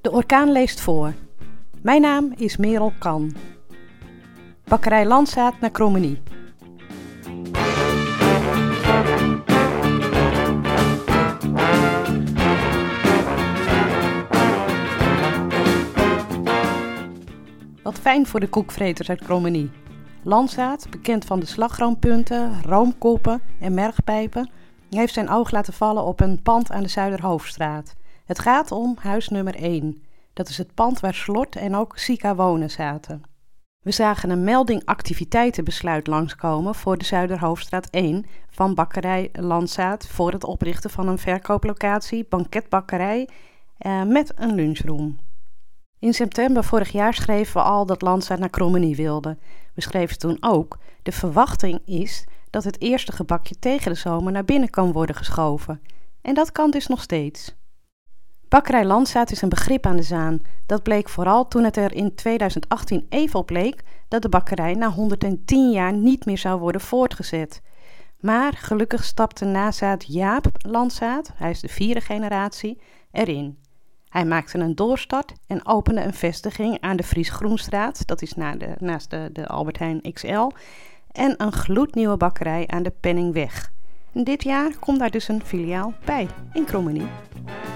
De orkaan leest voor. Mijn naam is Merel Kan. Bakkerij Landzaat naar Krommenie. Wat fijn voor de koekvreters uit Krommenie. Landzaat, bekend van de slagroompunten, roomkoppen en mergpijpen, heeft zijn oog laten vallen op een pand aan de Zuiderhoofdstraat. Het gaat om huis nummer 1. Dat is het pand waar Slot en ook Sika Wonen zaten. We zagen een melding activiteitenbesluit langskomen voor de Zuiderhoofdstraat 1 van bakkerij Landzaat voor het oprichten van een verkooplocatie, banketbakkerij met een lunchroom. In september vorig jaar schreven we al dat Landzaat naar Krommenie wilde. We schreven toen ook: de verwachting is dat het eerste gebakje tegen de zomer naar binnen kan worden geschoven. En dat kan dus nog steeds. Bakkerij Landzaat is een begrip aan de Zaan. Dat bleek vooral toen het er in 2018 even op leek dat de bakkerij na 110 jaar niet meer zou worden voortgezet. Maar gelukkig stapte nazaat Jaap Landzaat, hij is de 4e generatie, erin. Hij maakte een doorstart en opende een vestiging aan de Fries Groenstraat, dat is naast de Albert Heijn XL, en een gloednieuwe bakkerij aan de Penningweg. En dit jaar komt daar dus een filiaal bij in Krommenie.